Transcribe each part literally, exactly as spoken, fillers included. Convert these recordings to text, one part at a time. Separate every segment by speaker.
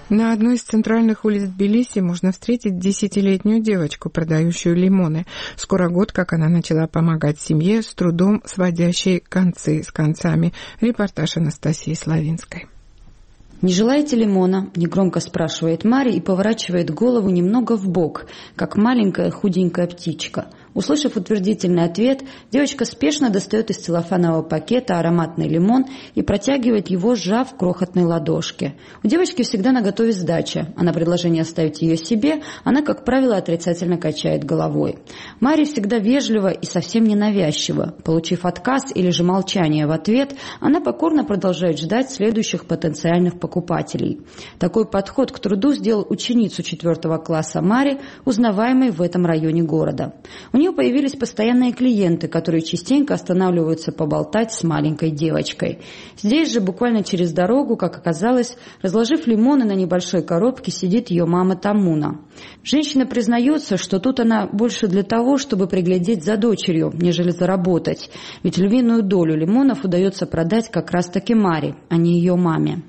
Speaker 1: На одной из центральных улиц Тбилиси можно встретить десятилетнюю девочку, продающую лимоны. Скоро год, как она начала помогать семье, с трудом сводящей концы с концами. Репортаж Анастасии Славинской.
Speaker 2: «Не желаете лимона?» – негромко спрашивает Мари и поворачивает голову немного вбок, как маленькая худенькая птичка. Услышав утвердительный ответ, девочка спешно достает из целлофанового пакета ароматный лимон и протягивает его, сжав в крохотной ладошке. У девочки всегда наготове сдача, а на предложение оставить ее себе она, как правило, отрицательно качает головой. Мари всегда вежлива и совсем ненавязчива. Получив отказ или же молчание в ответ, она покорно продолжает ждать следующих потенциальных покупателей. Такой подход к труду сделал ученицу четвертого класса Мари узнаваемой в этом районе города. У нее появились постоянные клиенты, которые частенько останавливаются поболтать с маленькой девочкой. Здесь же, буквально через дорогу, как оказалось, разложив лимоны на небольшой коробке, сидит ее мама Тамуна. Женщина признается, что тут она больше для того, чтобы приглядеть за дочерью, нежели заработать. Ведь львиную долю лимонов удается продать как раз-таки Маре, а не ее маме.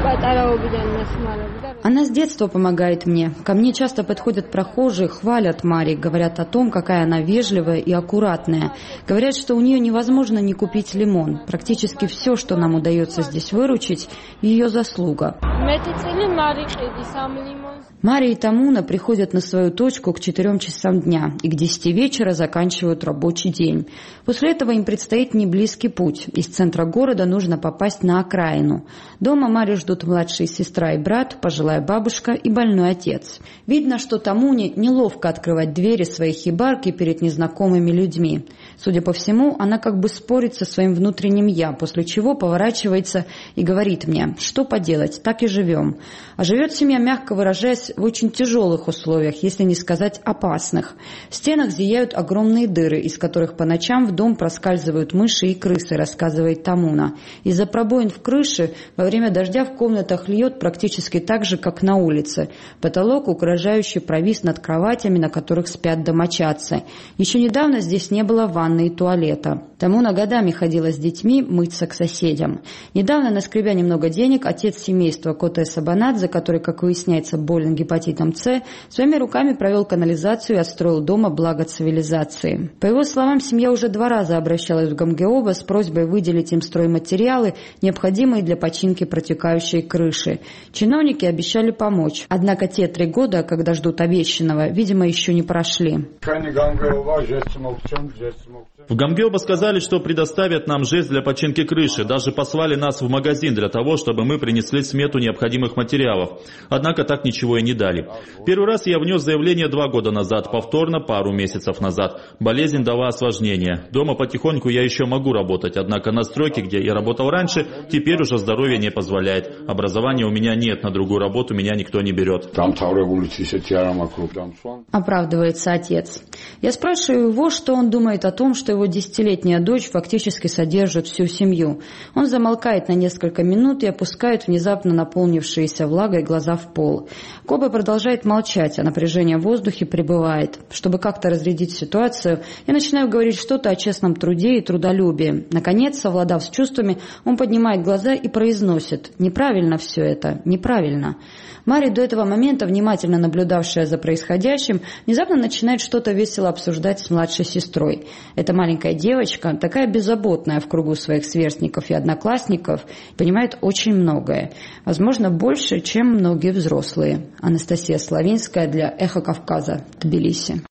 Speaker 2: Она с детства помогает мне. Ко мне часто подходят прохожие, хвалят Мари, говорят о том, какая она вежливая и аккуратная. Говорят, что у нее невозможно не купить лимон. Практически все, что нам удается здесь выручить, ее заслуга. Мари и Тамуна приходят на свою точку к четырем часам дня и к десяти вечера заканчивают рабочий день. После этого им предстоит неблизкий путь. Из центра города нужно попасть на окраину. Дома Мари ждут младшая сестра и брат, пожилая бабушка и больной отец. Видно, что Тамуне неловко открывать двери своей хибарки перед незнакомыми людьми. Судя по всему, она как бы спорит со своим внутренним «я», после чего поворачивается и говорит мне: что поделать, так и живем. А живет семья, мягко выражаясь, в очень тяжелых условиях, если не сказать опасных. В стенах зияют огромные дыры, из которых по ночам в дом проскальзывают мыши и крысы, рассказывает Тамуна. Из-за пробоин в крыше во время дождя в комнатах льет практически так же, как на улице. Потолок угрожающе провис над кроватями, на которых спят домочадцы. Еще недавно здесь не было ванны и туалета. Тамуна годами ходила с детьми мыться к соседям. Недавно, наскребя немного денег, отец семейства Коте Сабанадзе, который, как выясняется, болен гепатитом С, своими руками провел канализацию и отстроил дома благо цивилизации. По его словам, семья уже два раза обращалась в Гамгеоба с просьбой выделить им стройматериалы, необходимые для починки протекающей крыши. Чиновники обещали помочь. Однако те три года, когда ждут обещанного, видимо, еще не прошли.
Speaker 3: В Гамгеоба сказали, что предоставят нам жест для починки крыши. Даже послали нас в магазин для того, чтобы мы принесли смету необходимых материалов. Однако так ничего и не дали. Первый раз я внес заявление два года назад, повторно пару месяцев назад. Болезнь дала осложнение. Дома потихоньку я еще могу работать, однако на стройке, где я работал раньше, теперь уже здоровье не позволяет. Образования у меня нет, на другую работу меня никто не берет.
Speaker 2: Оправдывается отец. Я спрашиваю его, что он думает о том, что его десятилетняя дочь фактически содержит всю семью. Он замолкает на несколько минут и опускает внезапно наполнившиеся влагой глаза в пол. Коба продолжает молчать, а напряжение в воздухе прибывает. Чтобы как-то разрядить ситуацию, я начинаю говорить что-то о честном труде и трудолюбии. Наконец, совладав с чувствами, он поднимает глаза и произносит: «Неправильно все это, неправильно». Мари, до этого момента внимательно наблюдавшая за происходящим, внезапно начинает что-то весело обсуждать с младшей сестрой. Эта маленькая девочка, такая беззаботная в кругу своих сверстников и одноклассников, понимает очень многое. Возможно, больше, чем многие взрослые. Анастасия Славинская для «Эхо Кавказа», Тбилиси.